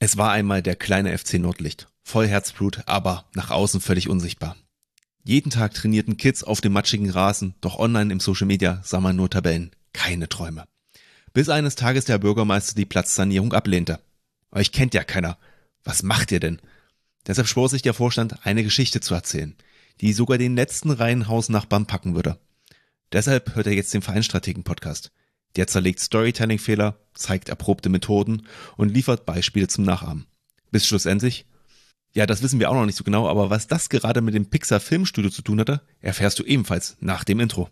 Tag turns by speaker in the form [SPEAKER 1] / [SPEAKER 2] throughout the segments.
[SPEAKER 1] Es war einmal der kleine FC Nordlicht. Voll Herzblut, aber nach außen völlig unsichtbar. Jeden Tag trainierten Kids auf dem matschigen Rasen, doch online im Social Media sah man nur Tabellen, keine Träume. Bis eines Tages der Bürgermeister die Platzsanierung ablehnte. Euch kennt ja keiner. Was macht ihr denn? Deshalb schwor sich der Vorstand, eine Geschichte zu erzählen, die sogar den letzten Reihenhaus-Nachbarn packen würde. Deshalb hört er jetzt den Vereinsstrategen-Podcast. Der zerlegt Storytelling-Fehler, zeigt erprobte Methoden und liefert Beispiele zum Nachahmen. Bis schlussendlich, ja, das wissen wir auch noch nicht so genau, aber was das gerade mit dem Pixar Filmstudio zu tun hatte, erfährst du ebenfalls nach dem Intro.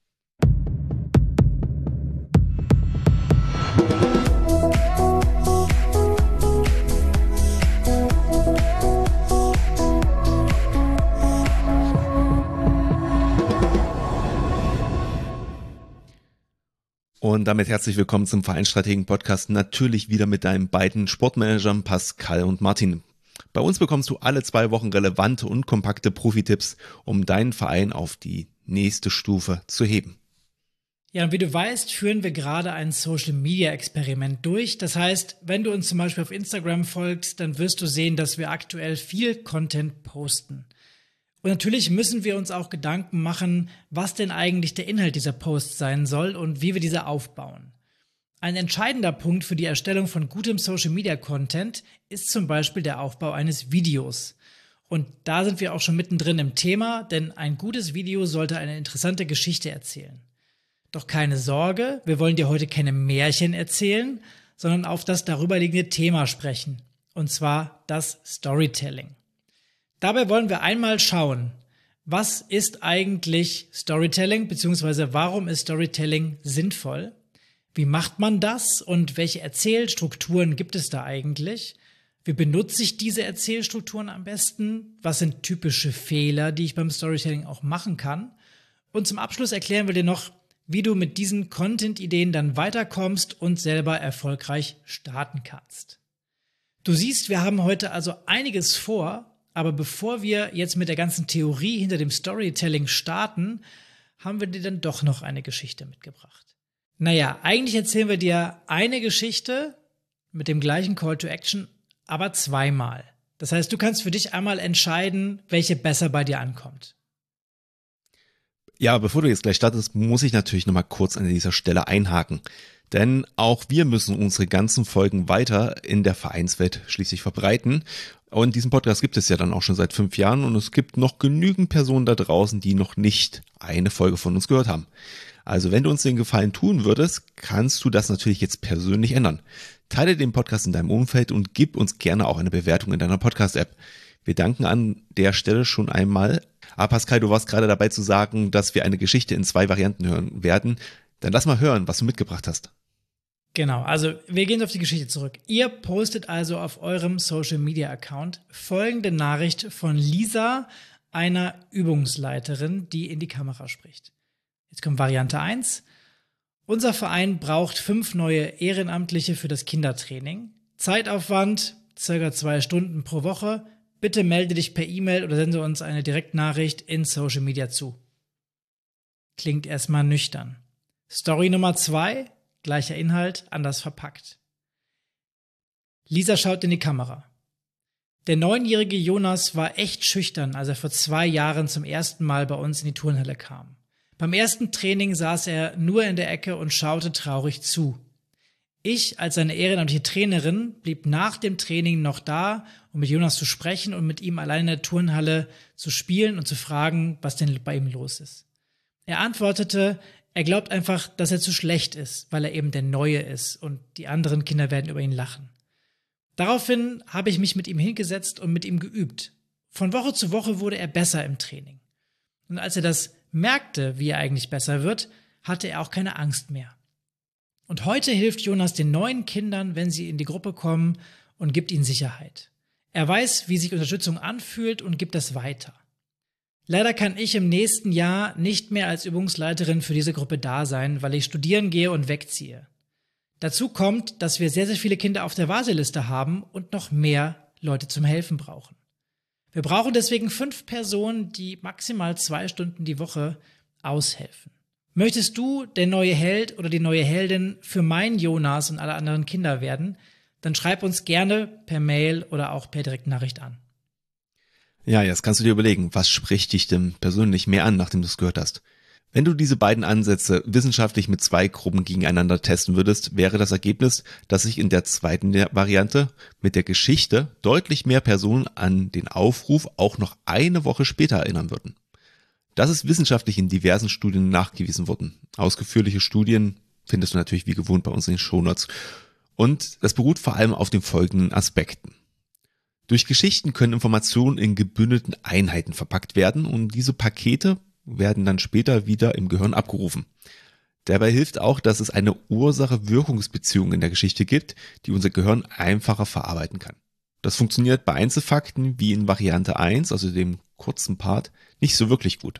[SPEAKER 1] Und damit herzlich willkommen zum Vereinsstrategen-Podcast, natürlich wieder mit deinen beiden Sportmanagern Pascal und Martin. Bei uns bekommst du alle 2 Wochen relevante und kompakte Profi-Tipps, um deinen Verein auf die nächste Stufe zu heben.
[SPEAKER 2] Ja, und wie du weißt, führen wir gerade ein Social-Media-Experiment durch. Das heißt, wenn du uns zum Beispiel auf Instagram folgst, dann wirst du sehen, dass wir aktuell viel Content posten. Und natürlich müssen wir uns auch Gedanken machen, was denn eigentlich der Inhalt dieser Posts sein soll und wie wir diese aufbauen. Ein entscheidender Punkt für die Erstellung von gutem Social-Media-Content ist zum Beispiel der Aufbau eines Videos. Und da sind wir auch schon mittendrin im Thema, denn ein gutes Video sollte eine interessante Geschichte erzählen. Doch keine Sorge, wir wollen dir heute keine Märchen erzählen, sondern auf das darüberliegende Thema sprechen. Und zwar das Storytelling. Dabei wollen wir einmal schauen, was ist eigentlich Storytelling, beziehungsweise warum ist Storytelling sinnvoll? Wie macht man das und welche Erzählstrukturen gibt es da eigentlich? Wie benutze ich diese Erzählstrukturen am besten? Was sind typische Fehler, die ich beim Storytelling auch machen kann? Und zum Abschluss erklären wir dir noch, wie du mit diesen Content-Ideen dann weiterkommst und selber erfolgreich starten kannst. Du siehst, wir haben heute also einiges vor, aber bevor wir jetzt mit der ganzen Theorie hinter dem Storytelling starten, haben wir dir dann doch noch eine Geschichte mitgebracht. Naja, eigentlich erzählen wir dir eine Geschichte mit dem gleichen Call to Action, aber 2-mal. Das heißt, du kannst für dich einmal entscheiden, welche besser bei dir ankommt.
[SPEAKER 1] Ja, bevor du jetzt gleich startest, muss ich natürlich nochmal kurz an dieser Stelle einhaken. Denn auch wir müssen unsere ganzen Folgen weiter in der Vereinswelt schließlich verbreiten. Und diesen Podcast gibt es ja dann auch schon seit 5 Jahren und es gibt noch genügend Personen da draußen, die noch nicht eine Folge von uns gehört haben. Also wenn du uns den Gefallen tun würdest, kannst du das natürlich jetzt persönlich ändern. Teile den Podcast in deinem Umfeld und gib uns gerne auch eine Bewertung in deiner Podcast-App. Wir danken an der Stelle schon einmal. Aber Pascal, du warst gerade dabei zu sagen, dass wir eine Geschichte in 2 Varianten hören werden. Dann lass mal hören, was du mitgebracht hast.
[SPEAKER 2] Genau, also wir gehen auf die Geschichte zurück. Ihr postet also auf eurem Social-Media-Account folgende Nachricht von Lisa, einer Übungsleiterin, die in die Kamera spricht. Jetzt kommt Variante 1. Unser Verein braucht 5 neue Ehrenamtliche für das Kindertraining. Zeitaufwand, ca. 2 Stunden pro Woche. Bitte melde dich per E-Mail oder sende uns eine Direktnachricht in Social Media zu. Klingt erstmal nüchtern. Story Nummer 2. Gleicher Inhalt, anders verpackt. Lisa schaut in die Kamera. Der 9-jährige Jonas war echt schüchtern, als er vor 2 Jahren zum ersten Mal bei uns in die Turnhalle kam. Beim ersten Training saß er nur in der Ecke und schaute traurig zu. Ich, als seine ehrenamtliche Trainerin, blieb nach dem Training noch da, um mit Jonas zu sprechen und mit ihm allein in der Turnhalle zu spielen und zu fragen, was denn bei ihm los ist. Er antwortete, er glaubt einfach, dass er zu schlecht ist, weil er eben der Neue ist und die anderen Kinder werden über ihn lachen. Daraufhin habe ich mich mit ihm hingesetzt und mit ihm geübt. Von Woche zu Woche wurde er besser im Training. Und als er das merkte, wie er eigentlich besser wird, hatte er auch keine Angst mehr. Und heute hilft Jonas den neuen Kindern, wenn sie in die Gruppe kommen und gibt ihnen Sicherheit. Er weiß, wie sich Unterstützung anfühlt und gibt das weiter. Leider kann ich im nächsten Jahr nicht mehr als Übungsleiterin für diese Gruppe da sein, weil ich studieren gehe und wegziehe. Dazu kommt, dass wir sehr, sehr viele Kinder auf der Warteliste haben und noch mehr Leute zum Helfen brauchen. Wir brauchen deswegen 5 Personen, die maximal 2 Stunden die Woche aushelfen. Möchtest du der neue Held oder die neue Heldin für meinen Jonas und alle anderen Kinder werden, dann schreib uns gerne per Mail oder auch per Direktnachricht an.
[SPEAKER 1] Ja, jetzt kannst du dir überlegen, was spricht dich denn persönlich mehr an, nachdem du es gehört hast? Wenn du diese beiden Ansätze wissenschaftlich mit 2 Gruppen gegeneinander testen würdest, wäre das Ergebnis, dass sich in der zweiten Variante mit der Geschichte deutlich mehr Personen an den Aufruf auch noch eine Woche später erinnern würden. Das ist wissenschaftlich in diversen Studien nachgewiesen worden. Ausführliche Studien findest du natürlich wie gewohnt bei uns in den Shownotes. Und das beruht vor allem auf den folgenden Aspekten. Durch Geschichten können Informationen in gebündelten Einheiten verpackt werden und diese Pakete werden dann später wieder im Gehirn abgerufen. Dabei hilft auch, dass es eine Ursache-Wirkungsbeziehung in der Geschichte gibt, die unser Gehirn einfacher verarbeiten kann. Das funktioniert bei Einzelfakten wie in Variante 1, also dem kurzen Part, nicht so wirklich gut.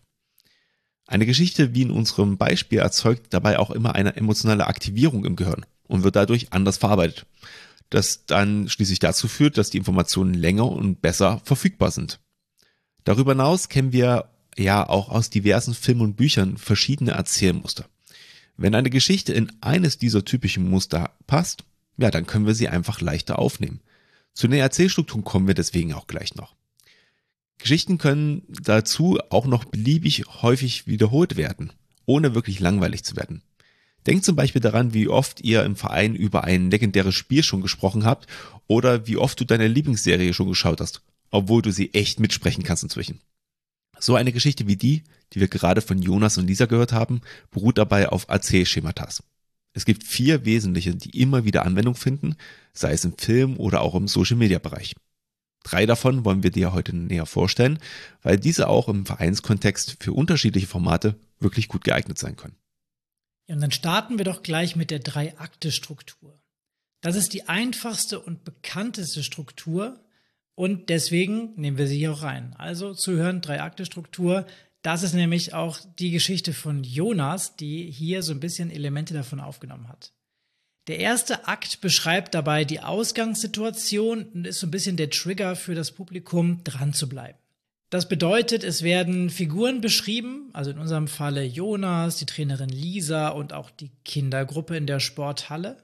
[SPEAKER 1] Eine Geschichte wie in unserem Beispiel erzeugt dabei auch immer eine emotionale Aktivierung im Gehirn und wird dadurch anders verarbeitet, das dann schließlich dazu führt, dass die Informationen länger und besser verfügbar sind. Darüber hinaus kennen wir ja auch aus diversen Filmen und Büchern verschiedene Erzählmuster. Wenn eine Geschichte in eines dieser typischen Muster passt, ja, dann können wir sie einfach leichter aufnehmen. Zu den Erzählstrukturen kommen wir deswegen auch gleich noch. Geschichten können dazu auch noch beliebig häufig wiederholt werden, ohne wirklich langweilig zu werden. Denkt zum Beispiel daran, wie oft ihr im Verein über ein legendäres Spiel schon gesprochen habt oder wie oft du deine Lieblingsserie schon geschaut hast, obwohl du sie echt mitsprechen kannst inzwischen. So eine Geschichte wie die wir gerade von Jonas und Lisa gehört haben, beruht dabei auf Erzählschematas. Es gibt 4 wesentliche, die immer wieder Anwendung finden, sei es im Film oder auch im Social-Media-Bereich. 3 davon wollen wir dir heute näher vorstellen, weil diese auch im Vereinskontext für unterschiedliche Formate wirklich gut geeignet sein können.
[SPEAKER 2] Ja, und dann starten wir doch gleich mit der 3-Akte-Struktur. Das ist die einfachste und bekannteste Struktur und deswegen nehmen wir sie hier auch rein. Also zuhören, 3-Akte-Struktur. Das ist nämlich auch die Geschichte von Jonas, die hier so ein bisschen Elemente davon aufgenommen hat. Der erste Akt beschreibt dabei die Ausgangssituation und ist so ein bisschen der Trigger für das Publikum, dran zu bleiben. Das bedeutet, es werden Figuren beschrieben, also in unserem Falle Jonas, die Trainerin Lisa und auch die Kindergruppe in der Sporthalle.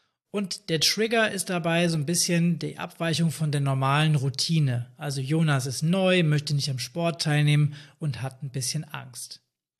[SPEAKER 2] Und der Trigger ist dabei so ein bisschen die Abweichung von der normalen Routine. Also Jonas ist neu, möchte nicht am Sport teilnehmen und hat ein bisschen Angst.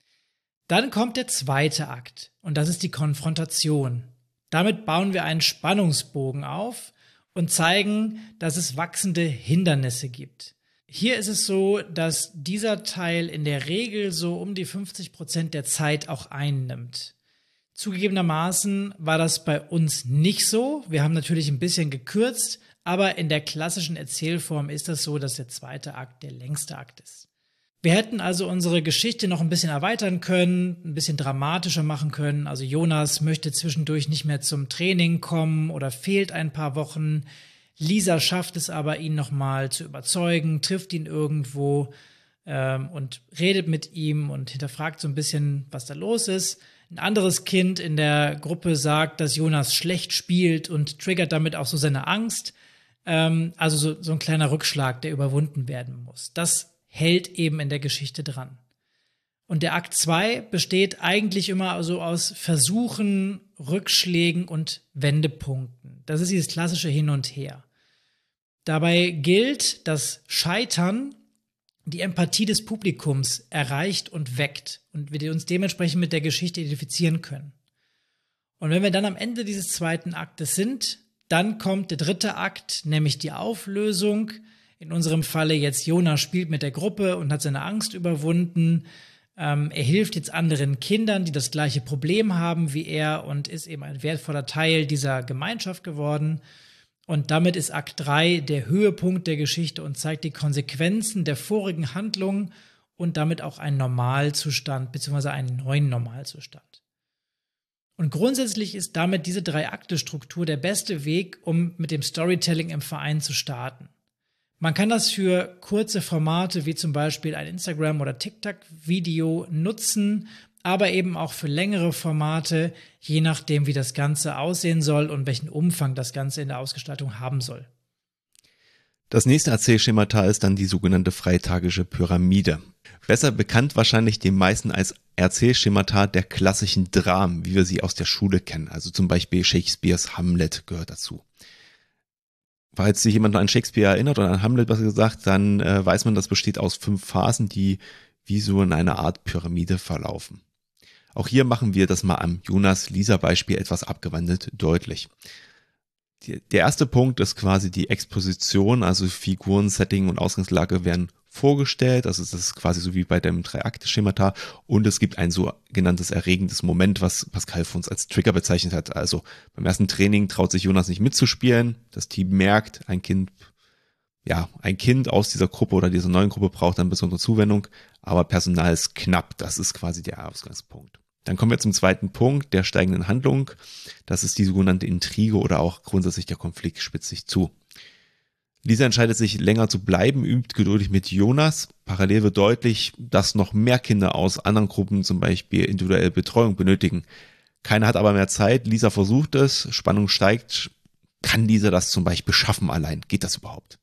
[SPEAKER 2] Dann kommt der zweite Akt und das ist die Konfrontation. Damit bauen wir einen Spannungsbogen auf und zeigen, dass es wachsende Hindernisse gibt. Hier ist es so, dass dieser Teil in der Regel so um die 50% der Zeit auch einnimmt. Zugegebenermaßen war das bei uns nicht so. Wir haben natürlich ein bisschen gekürzt, aber in der klassischen Erzählform ist das so, dass der zweite Akt der längste Akt ist. Wir hätten also unsere Geschichte noch ein bisschen erweitern können, ein bisschen dramatischer machen können. Also Jonas möchte zwischendurch nicht mehr zum Training kommen oder fehlt ein paar Wochen. Lisa schafft es aber, ihn nochmal zu überzeugen, trifft ihn irgendwo und redet mit ihm und hinterfragt so ein bisschen, was da los ist. Ein anderes Kind in der Gruppe sagt, dass Jonas schlecht spielt und triggert damit auch so seine Angst. Also so ein kleiner Rückschlag, der überwunden werden muss. Das hält eben in der Geschichte dran. Und der Akt 2 besteht eigentlich immer so aus Versuchen, Rückschlägen und Wendepunkten. Das ist dieses klassische Hin und Her. Dabei gilt, dass Scheitern die Empathie des Publikums erreicht und weckt und wir uns dementsprechend mit der Geschichte identifizieren können. Und wenn wir dann am Ende dieses zweiten Aktes sind, dann kommt der dritte Akt, nämlich die Auflösung. In unserem Falle jetzt Jonas spielt mit der Gruppe und hat seine Angst überwunden. Er hilft jetzt anderen Kindern, die das gleiche Problem haben wie er und ist eben ein wertvoller Teil dieser Gemeinschaft geworden. Und damit ist Akt 3 der Höhepunkt der Geschichte und zeigt die Konsequenzen der vorigen Handlungen und damit auch einen Normalzustand bzw. einen neuen Normalzustand. Und grundsätzlich ist damit diese 3-Akte-Struktur der beste Weg, um mit dem Storytelling im Verein zu starten. Man kann das für kurze Formate wie zum Beispiel ein Instagram- oder TikTok-Video nutzen, aber eben auch für längere Formate, je nachdem, wie das Ganze aussehen soll und welchen Umfang das Ganze in der Ausgestaltung haben soll.
[SPEAKER 1] Das nächste Erzählschemata ist dann die sogenannte freitagische Pyramide. Besser bekannt wahrscheinlich den meisten als Erzählschemata der klassischen Dramen, wie wir sie aus der Schule kennen. Also zum Beispiel Shakespeares Hamlet gehört dazu. Falls sich jemand noch an Shakespeare erinnert oder an Hamlet, was gesagt, dann weiß man, das besteht aus 5 Phasen, die wie so in einer Art Pyramide verlaufen. Auch hier machen wir das mal am Jonas-Lisa-Beispiel etwas abgewandelt deutlich. Der erste Punkt ist quasi die Exposition, also Figuren, Setting und Ausgangslage werden vorgestellt, also das ist quasi so wie bei dem 3-Akte-Schemata, und es gibt ein sogenanntes erregendes Moment, was Pascal für uns als Trigger bezeichnet hat. Also beim ersten Training traut sich Jonas nicht mitzuspielen, das Team merkt, ein Kind aus dieser Gruppe oder dieser neuen Gruppe braucht dann besondere Zuwendung, aber Personal ist knapp, das ist quasi der Ausgangspunkt. Dann kommen wir zum zweiten Punkt, der steigenden Handlung. Das ist die sogenannte Intrige oder auch grundsätzlich der Konflikt spitzt sich zu. Lisa entscheidet sich länger zu bleiben, übt geduldig mit Jonas. Parallel wird deutlich, dass noch mehr Kinder aus anderen Gruppen zum Beispiel individuelle Betreuung benötigen. Keiner hat aber mehr Zeit, Lisa versucht es, Spannung steigt. Kann Lisa das zum Beispiel schaffen allein? Geht das überhaupt?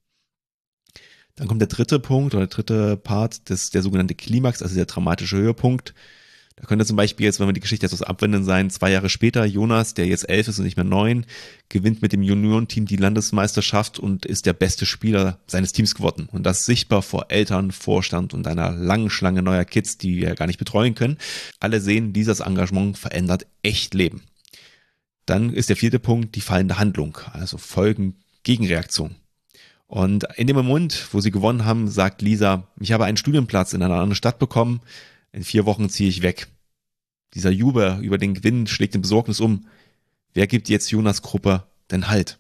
[SPEAKER 1] Dann kommt der dritte Punkt oder der dritte Part, das ist der sogenannte Klimax, also der dramatische Höhepunkt. Da könnte zum Beispiel jetzt, wenn wir die Geschichte etwas abwenden, sein, 2 Jahre später, Jonas, der jetzt 11 ist und nicht mehr 9, gewinnt mit dem Juniorenteam die Landesmeisterschaft und ist der beste Spieler seines Teams geworden. Und das sichtbar vor Eltern, Vorstand und einer langen Schlange neuer Kids, die wir gar nicht betreuen können. Alle sehen, dieses Engagement verändert echt Leben. Dann ist der vierte Punkt die fallende Handlung, also Folgen, Gegenreaktion. Und in dem Moment, wo sie gewonnen haben, sagt Lisa, ich habe einen Studienplatz in einer anderen Stadt bekommen, in 4 Wochen ziehe ich weg. Dieser Jubel über den Gewinn schlägt in Besorgnis um. Wer gibt jetzt Jonas Gruppe denn Halt?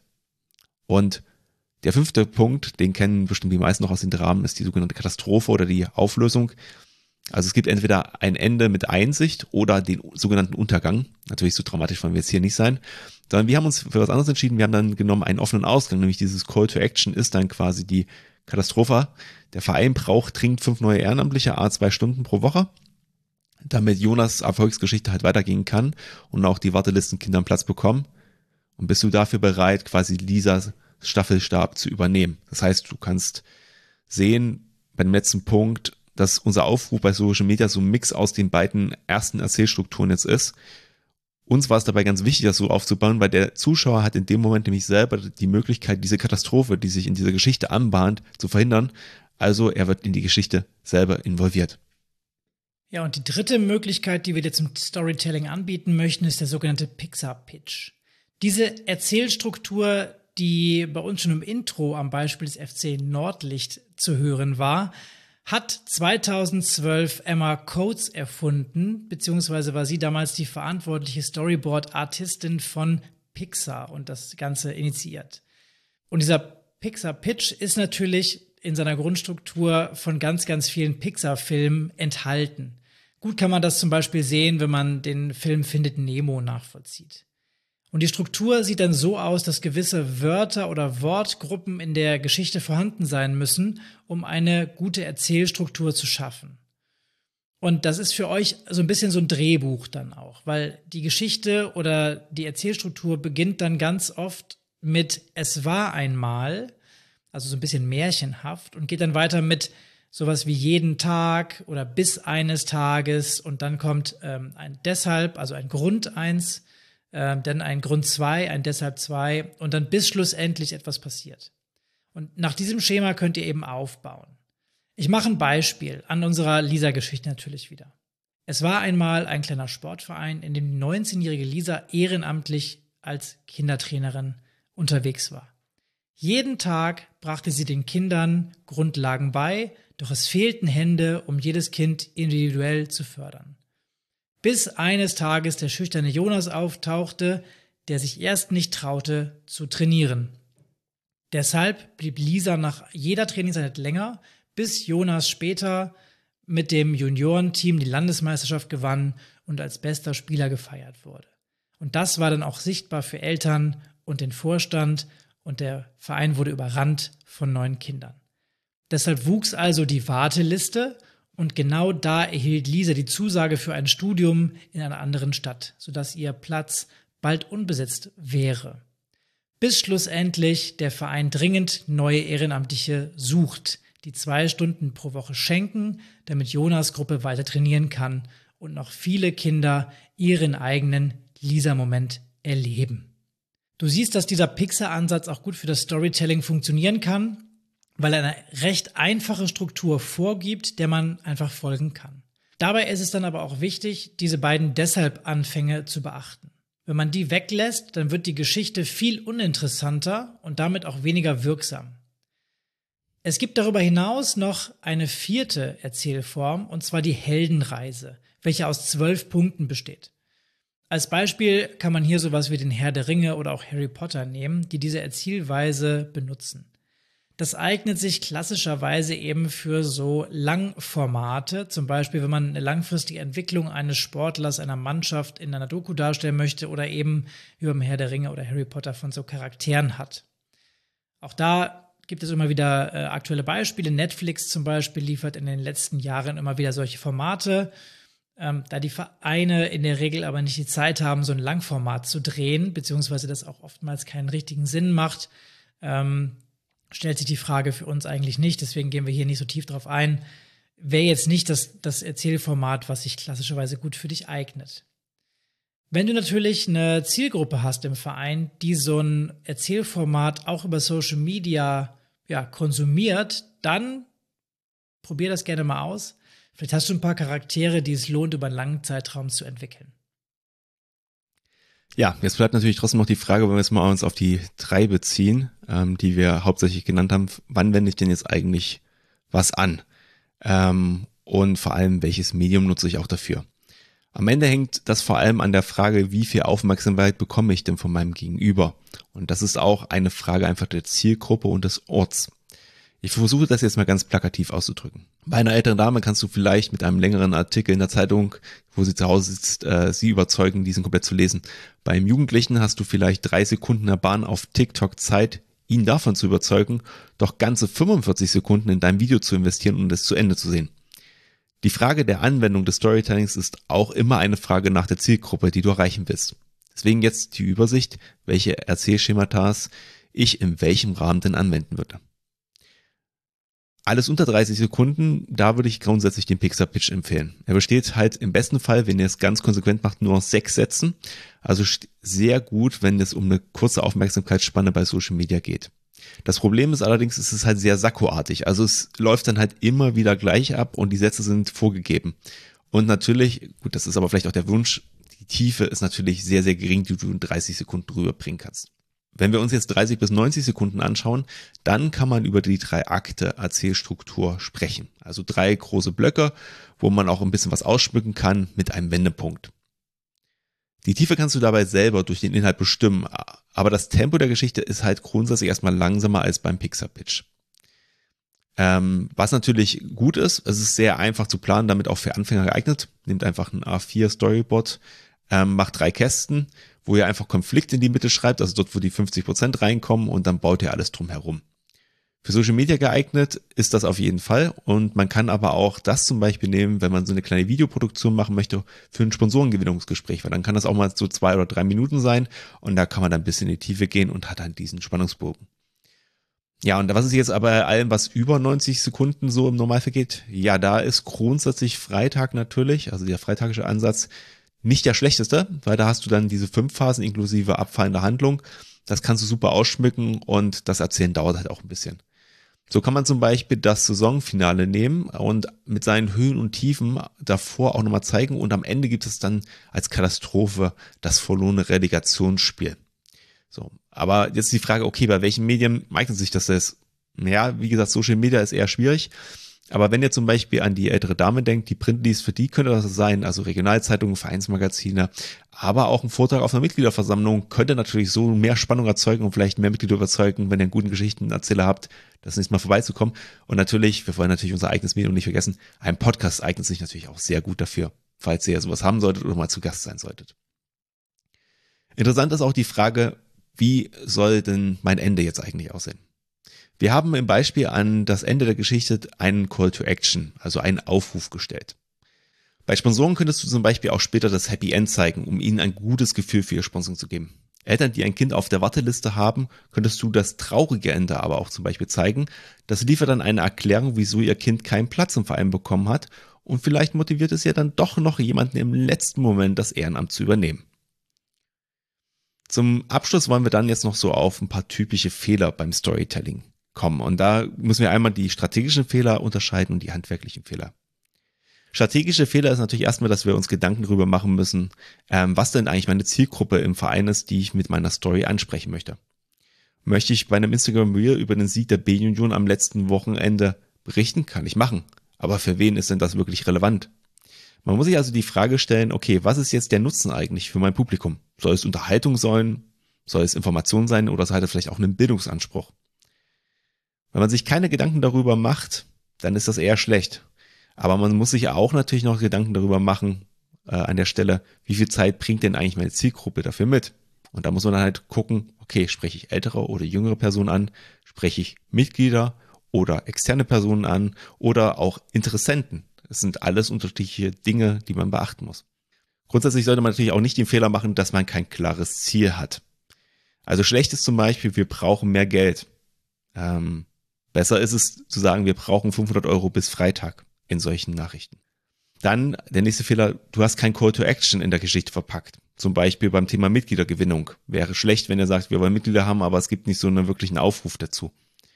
[SPEAKER 1] Und der 5. Punkt, den kennen bestimmt die meisten noch aus den Dramen, ist die sogenannte Katastrophe oder die Auflösung. Also es gibt entweder ein Ende mit Einsicht oder den sogenannten Untergang. Natürlich so dramatisch wollen wir jetzt hier nicht sein. Sondern wir haben uns für was anderes entschieden. Wir haben dann genommen einen offenen Ausgang, nämlich dieses Call to Action ist dann quasi die Katastrophe. Der Verein braucht dringend 5 neue Ehrenamtliche, à 2 Stunden pro Woche, damit Jonas Erfolgsgeschichte halt weitergehen kann und auch die Wartelistenkinder einen Platz bekommen. Und bist du dafür bereit, quasi Lisas Staffelstab zu übernehmen? Das heißt, du kannst sehen, bei dem letzten Punkt, dass unser Aufruf bei Social Media so ein Mix aus den beiden ersten Erzählstrukturen jetzt ist. Uns war es dabei ganz wichtig, das so aufzubauen, weil der Zuschauer hat in dem Moment nämlich selber die Möglichkeit, diese Katastrophe, die sich in dieser Geschichte anbahnt, zu verhindern. Also er wird in die Geschichte selber involviert.
[SPEAKER 2] Ja, und die dritte Möglichkeit, die wir dir zum Storytelling anbieten möchten, ist der sogenannte Pixar-Pitch. Diese Erzählstruktur, die bei uns schon im Intro am Beispiel des FC Nordlicht zu hören war, hat 2012 Emma Coates erfunden, beziehungsweise war sie damals die verantwortliche Storyboard-Artistin von Pixar und das Ganze initiiert. Und dieser Pixar-Pitch ist natürlich in seiner Grundstruktur von ganz, ganz vielen Pixar-Filmen enthalten. Gut kann man das zum Beispiel sehen, wenn man den Film Findet Nemo nachvollzieht. Und die Struktur sieht dann so aus, dass gewisse Wörter oder Wortgruppen in der Geschichte vorhanden sein müssen, um eine gute Erzählstruktur zu schaffen. Und das ist für euch so ein bisschen so ein Drehbuch dann auch, weil die Geschichte oder die Erzählstruktur beginnt dann ganz oft mit Es war einmal, also so ein bisschen märchenhaft, und geht dann weiter mit sowas wie jeden Tag oder bis eines Tages, und dann kommt ein Deshalb, also ein Grund 1, dann ein Grund 2, ein Deshalb 2 und dann bis schlussendlich etwas passiert. Und nach diesem Schema könnt ihr eben aufbauen. Ich mache ein Beispiel an unserer Lisa-Geschichte natürlich wieder. Es war einmal ein kleiner Sportverein, in dem die 19-jährige Lisa ehrenamtlich als Kindertrainerin unterwegs war. Jeden Tag brachte sie den Kindern Grundlagen bei, doch es fehlten Hände, um jedes Kind individuell zu fördern. Bis eines Tages der schüchterne Jonas auftauchte, der sich erst nicht traute, zu trainieren. Deshalb blieb Lisa nach jeder Trainingseinheit länger, bis Jonas später mit dem Juniorenteam die Landesmeisterschaft gewann und als bester Spieler gefeiert wurde. Und das war dann auch sichtbar für Eltern und den Vorstand, und der Verein wurde überrannt von neuen Kindern. Deshalb wuchs also die Warteliste, und genau da erhielt Lisa die Zusage für ein Studium in einer anderen Stadt, sodass ihr Platz bald unbesetzt wäre. Bis schlussendlich der Verein dringend neue Ehrenamtliche sucht, die 2 Stunden pro Woche schenken, damit Jonas Gruppe weiter trainieren kann und noch viele Kinder ihren eigenen Lisa-Moment erleben. Du siehst, dass dieser Pixar-Ansatz auch gut für das Storytelling funktionieren kann, weil er eine recht einfache Struktur vorgibt, der man einfach folgen kann. Dabei ist es dann aber auch wichtig, diese beiden Deshalb-Anfänge zu beachten. Wenn man die weglässt, dann wird die Geschichte viel uninteressanter und damit auch weniger wirksam. Es gibt darüber hinaus noch eine 4. Erzählform, und zwar die Heldenreise, welche aus 12 Punkten besteht. Als Beispiel kann man hier sowas wie den Herr der Ringe oder auch Harry Potter nehmen, die diese Erzählweise benutzen. Das eignet sich klassischerweise eben für so Langformate, zum Beispiel wenn man eine langfristige Entwicklung eines Sportlers, einer Mannschaft in einer Doku darstellen möchte oder eben wie beim Herr der Ringe oder Harry Potter von so Charakteren hat. Auch da gibt es immer wieder aktuelle Beispiele. Netflix zum Beispiel liefert in den letzten Jahren immer wieder solche Formate, da die Vereine in der Regel aber nicht die Zeit haben, so ein Langformat zu drehen, beziehungsweise das auch oftmals keinen richtigen Sinn macht, stellt sich die Frage für uns eigentlich nicht. Deswegen gehen wir hier nicht so tief drauf ein. Wäre jetzt nicht das Erzählformat, was sich klassischerweise gut für dich eignet. Wenn du natürlich eine Zielgruppe hast im Verein, die so ein Erzählformat auch über Social Media konsumiert, dann probier das gerne mal aus. Vielleicht hast du ein paar Charaktere, die es lohnt, über einen langen Zeitraum zu entwickeln.
[SPEAKER 1] Ja, jetzt bleibt natürlich trotzdem noch die Frage, wenn wir jetzt mal uns auf die 3 beziehen, die wir hauptsächlich genannt haben, wann wende ich denn jetzt eigentlich was an? Und vor allem, welches Medium nutze ich auch dafür? Am Ende hängt das vor allem an der Frage, wie viel Aufmerksamkeit bekomme ich denn von meinem Gegenüber? Und das ist auch eine Frage einfach der Zielgruppe und des Orts. Ich versuche das jetzt mal ganz plakativ auszudrücken. Bei einer älteren Dame kannst du vielleicht mit einem längeren Artikel in der Zeitung, wo sie zu Hause sitzt, sie überzeugen, diesen komplett zu lesen. Beim Jugendlichen hast du vielleicht 3 Sekunden der Bahn auf TikTok Zeit, ihn davon zu überzeugen, doch ganze 45 Sekunden in dein Video zu investieren und es zu Ende zu sehen. Die Frage der Anwendung des Storytellings ist auch immer eine Frage nach der Zielgruppe, die du erreichen willst. Deswegen jetzt die Übersicht, welche Erzählschematas ich in welchem Rahmen denn anwenden würde. Alles unter 30 Sekunden, da würde ich grundsätzlich den Pixar-Pitch empfehlen. Er besteht halt im besten Fall, wenn ihr es ganz konsequent macht, nur aus 6 Sätzen. Also sehr gut, wenn es um eine kurze Aufmerksamkeitsspanne bei Social Media geht. Das Problem ist allerdings, es ist halt sehr sakkoartig. Also es läuft dann halt immer wieder gleich ab und die Sätze sind vorgegeben. Und natürlich, gut, das ist aber vielleicht auch der Wunsch, die Tiefe ist natürlich sehr, sehr gering, die du in 30 Sekunden rüberbringen kannst. Wenn wir uns jetzt 30 bis 90 Sekunden anschauen, dann kann man über die 3 Akte Erzählstruktur sprechen. Also 3 große Blöcke, wo man auch ein bisschen was ausschmücken kann mit einem Wendepunkt. Die Tiefe kannst du dabei selber durch den Inhalt bestimmen, aber das Tempo der Geschichte ist halt grundsätzlich erstmal langsamer als beim Pixar-Pitch. Was natürlich gut ist, es ist sehr einfach zu planen, damit auch für Anfänger geeignet. Nehmt einfach ein A4 Storyboard, macht 3 Kästen, wo ihr einfach Konflikt in die Mitte schreibt, also dort, wo die 50% reinkommen und dann baut ihr alles drum herum. Für Social Media geeignet ist das auf jeden Fall und man kann aber auch das zum Beispiel nehmen, wenn man so eine kleine Videoproduktion machen möchte für ein Sponsorengewinnungsgespräch, weil dann kann das auch mal so 2 oder 3 Minuten sein und da kann man dann ein bisschen in die Tiefe gehen und hat dann diesen Spannungsbogen. Ja, und was ist jetzt aber bei allem, was über 90 Sekunden so im Normalfall geht? Ja, da ist grundsätzlich Freitag natürlich, also der freitagische Ansatz, nicht der schlechteste, weil da hast du dann diese 5 Phasen inklusive abfallender Handlung. Das kannst du super ausschmücken und das Erzählen dauert halt auch ein bisschen. So kann man zum Beispiel das Saisonfinale nehmen und mit seinen Höhen und Tiefen davor auch nochmal zeigen und am Ende gibt es dann als Katastrophe das verlorene Relegationsspiel. So, aber jetzt die Frage, okay, bei welchen Medien eignet sich das jetzt? Ja, wie gesagt, Social Media ist eher schwierig. Aber wenn ihr zum Beispiel an die ältere Dame denkt, die Printlease, für die könnte das sein, also Regionalzeitungen, Vereinsmagazine, aber auch ein Vortrag auf einer Mitgliederversammlung könnte natürlich so mehr Spannung erzeugen und vielleicht mehr Mitglieder überzeugen, wenn ihr einen guten Geschichtenerzähler habt, das nächste Mal vorbeizukommen. Und natürlich, wir wollen natürlich unser eigenes Medium nicht vergessen, ein Podcast eignet sich natürlich auch sehr gut dafür, falls ihr sowas haben solltet oder mal zu Gast sein solltet. Interessant ist auch die Frage, wie soll denn mein Ende jetzt eigentlich aussehen? Wir haben im Beispiel an das Ende der Geschichte einen Call to Action, also einen Aufruf gestellt. Bei Sponsoren könntest du zum Beispiel auch später das Happy End zeigen, um ihnen ein gutes Gefühl für ihr Sponsoring zu geben. Eltern, die ein Kind auf der Warteliste haben, könntest du das traurige Ende aber auch zum Beispiel zeigen. Das liefert dann eine Erklärung, wieso ihr Kind keinen Platz im Verein bekommen hat und vielleicht motiviert es ja dann doch noch jemanden im letzten Moment, das Ehrenamt zu übernehmen. Zum Abschluss wollen wir dann jetzt noch so auf ein paar typische Fehler beim Storytelling kommen. Und da müssen wir einmal die strategischen Fehler unterscheiden und die handwerklichen Fehler. Strategische Fehler ist natürlich erstmal, dass wir uns Gedanken darüber machen müssen, was denn eigentlich meine Zielgruppe im Verein ist, die ich mit meiner Story ansprechen möchte. Möchte ich bei einem Instagram Reel über den Sieg der B-Union am letzten Wochenende berichten? Kann ich machen. Aber für wen ist denn das wirklich relevant? Man muss sich also die Frage stellen, okay, was ist jetzt der Nutzen eigentlich für mein Publikum? Soll es Unterhaltung sein? Soll es Information sein? Oder hat es vielleicht auch einen Bildungsanspruch? Wenn man sich keine Gedanken darüber macht, dann ist das eher schlecht. Aber man muss sich auch natürlich noch Gedanken darüber machen, an der Stelle, wie viel Zeit bringt denn eigentlich meine Zielgruppe dafür mit? Und da muss man dann halt gucken, okay, spreche ich ältere oder jüngere Personen an, spreche ich Mitglieder oder externe Personen an oder auch Interessenten. Das sind alles unterschiedliche Dinge, die man beachten muss. Grundsätzlich sollte man natürlich auch nicht den Fehler machen, dass man kein klares Ziel hat. Also schlecht ist zum Beispiel, wir brauchen mehr Geld. Besser ist es zu sagen, wir brauchen 500 € bis Freitag in solchen Nachrichten. Dann der nächste Fehler, du hast kein Call to Action in der Geschichte verpackt. Zum Beispiel beim Thema Mitgliedergewinnung. Wäre schlecht, wenn ihr sagt, wir wollen Mitglieder haben, aber es gibt nicht so einen wirklichen Aufruf dazu.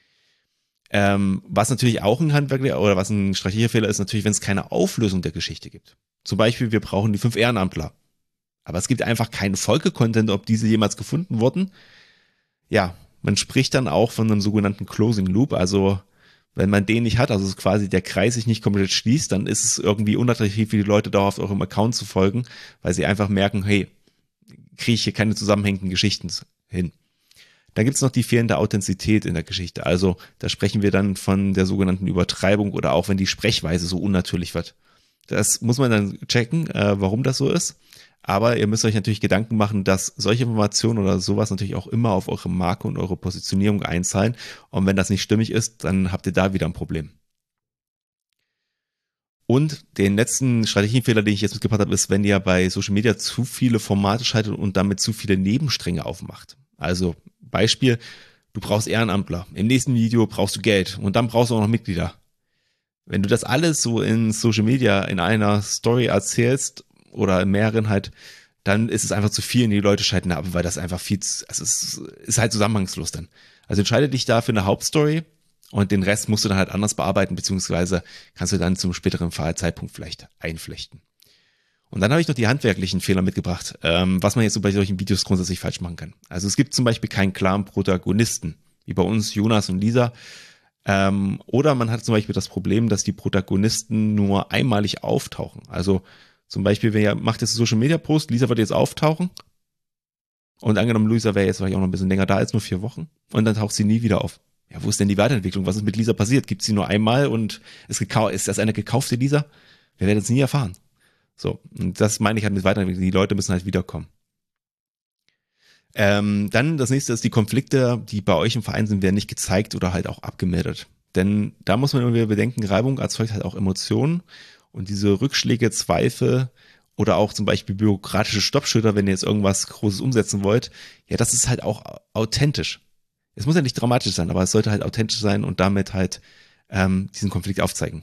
[SPEAKER 1] Was natürlich auch ein handwerklicher oder was ein strategischer Fehler ist, natürlich, wenn es keine Auflösung der Geschichte gibt. Zum Beispiel, wir brauchen die 5 Ehrenamtler. Aber es gibt einfach keinen Folge-Content, ob diese jemals gefunden wurden. Ja, man spricht dann auch von einem sogenannten Closing Loop, also wenn man den nicht hat, also quasi der Kreis sich nicht komplett schließt, dann ist es irgendwie unattraktiv für die Leute, da auf eurem Account zu folgen, weil sie einfach merken, hey, kriege ich hier keine zusammenhängenden Geschichten hin. Dann gibt's noch die fehlende Authentizität in der Geschichte. Also da sprechen wir dann von der sogenannten Übertreibung oder auch wenn die Sprechweise so unnatürlich wird. Das muss man dann checken, warum das so ist. Aber ihr müsst euch natürlich Gedanken machen, dass solche Informationen oder sowas natürlich auch immer auf eure Marke und eure Positionierung einzahlen. Und wenn das nicht stimmig ist, dann habt ihr da wieder ein Problem. Und den letzten Strategiefehler, den ich jetzt mitgebracht habe, ist, wenn ihr bei Social Media zu viele Formate schaltet und damit zu viele Nebenstränge aufmacht. Also Beispiel, du brauchst Ehrenamtler. Im nächsten Video brauchst du Geld und dann brauchst du auch noch Mitglieder. Wenn du das alles so in Social Media in einer Story erzählst, oder in mehreren halt, dann ist es einfach zu viel und die Leute schalten ab, weil das einfach also es ist halt zusammenhangslos dann. Also entscheide dich da für eine Hauptstory und den Rest musst du dann halt anders bearbeiten, beziehungsweise kannst du dann zum späteren Zeitpunkt vielleicht einflechten. Und dann habe ich noch die handwerklichen Fehler mitgebracht, was man jetzt so bei solchen Videos grundsätzlich falsch machen kann. Also es gibt zum Beispiel keinen klaren Protagonisten, wie bei uns Jonas und Lisa. Oder man hat zum Beispiel das Problem, dass die Protagonisten nur einmalig auftauchen. Also zum Beispiel, wenn ihr macht jetzt einen Social Media Post, Lisa wird jetzt auftauchen. Und angenommen, Lisa wäre jetzt vielleicht auch noch ein bisschen länger da als nur 4 Wochen. Und dann taucht sie nie wieder auf. Ja, wo ist denn die Weiterentwicklung? Was ist mit Lisa passiert? Gibt sie nur einmal und ist das eine gekaufte Lisa? Wir werden es nie erfahren. So, und das meine ich halt mit Weiterentwicklung. Die Leute müssen halt wiederkommen. Dann das nächste ist, die Konflikte, die bei euch im Verein sind, werden nicht gezeigt oder halt auch abgemeldet. Denn da muss man immer wieder bedenken, Reibung erzeugt halt auch Emotionen. Und diese Rückschläge, Zweifel oder auch zum Beispiel bürokratische Stoppschilder, wenn ihr jetzt irgendwas Großes umsetzen wollt, ja, das ist halt auch authentisch. Es muss ja nicht dramatisch sein, aber es sollte halt authentisch sein und damit halt diesen Konflikt aufzeigen.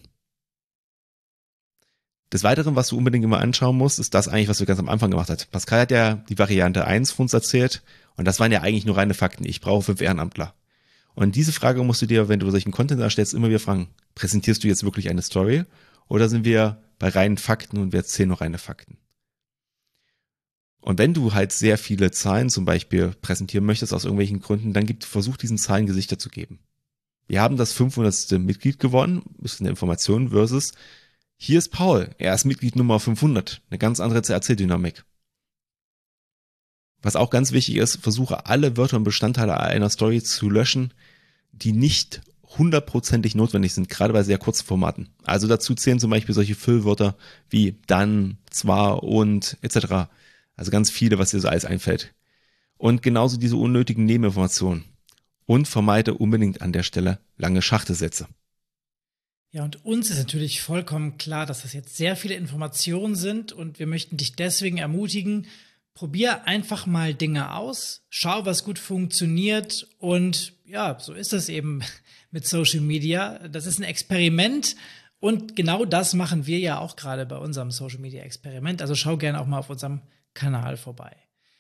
[SPEAKER 1] Des Weiteren, was du unbedingt immer anschauen musst, ist das eigentlich, was wir ganz am Anfang gemacht haben. Pascal hat ja die Variante 1 von uns erzählt und das waren ja eigentlich nur reine Fakten. Ich brauche 5 Ehrenamtler. Und diese Frage musst du dir, wenn du solchen Content erstellst, immer wieder fragen. Präsentierst du jetzt wirklich eine Story? Oder sind wir bei reinen Fakten und wir erzählen nur reine Fakten? Und wenn du halt sehr viele Zahlen zum Beispiel präsentieren möchtest aus irgendwelchen Gründen, dann versuch diesen Zahlen Gesichter zu geben. Wir haben das 500. Mitglied gewonnen, ist eine Information versus hier ist Paul, er ist Mitglied Nummer 500, eine ganz andere CRC-Dynamik. Was auch ganz wichtig ist, versuche alle Wörter und Bestandteile einer Story zu löschen, die nicht 100%ig notwendig sind, gerade bei sehr kurzen Formaten. Also dazu zählen zum Beispiel solche Füllwörter wie dann, zwar und etc. Also ganz viele, was dir so alles einfällt. Und genauso diese unnötigen Nebeninformationen. Und vermeide unbedingt an der Stelle lange Schachtelsätze.
[SPEAKER 2] Ja, und uns ist natürlich vollkommen klar, dass das jetzt sehr viele Informationen sind und wir möchten dich deswegen ermutigen, probier einfach mal Dinge aus, schau, was gut funktioniert und ja, so ist das eben mit Social Media. Das ist ein Experiment und genau das machen wir ja auch gerade bei unserem Social Media Experiment. Also schau gerne auch mal auf unserem Kanal vorbei.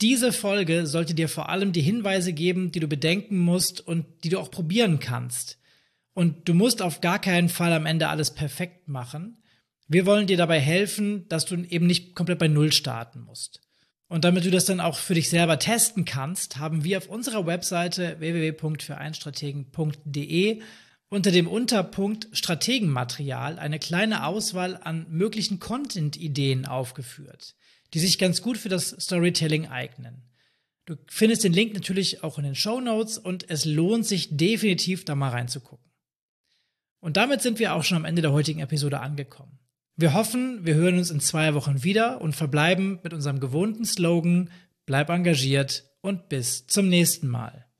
[SPEAKER 2] Diese Folge sollte dir vor allem die Hinweise geben, die du bedenken musst und die du auch probieren kannst. Und du musst auf gar keinen Fall am Ende alles perfekt machen. Wir wollen dir dabei helfen, dass du eben nicht komplett bei Null starten musst. Und damit du das dann auch für dich selber testen kannst, haben wir auf unserer Webseite www.füreinstrategen.de unter dem Unterpunkt Strategenmaterial eine kleine Auswahl an möglichen Content-Ideen aufgeführt, die sich ganz gut für das Storytelling eignen. Du findest den Link natürlich auch in den Shownotes und es lohnt sich definitiv, da mal reinzugucken. Und damit sind wir auch schon am Ende der heutigen Episode angekommen. Wir hoffen, wir hören uns in 2 Wochen wieder und verbleiben mit unserem gewohnten Slogan: Bleib engagiert und bis zum nächsten Mal.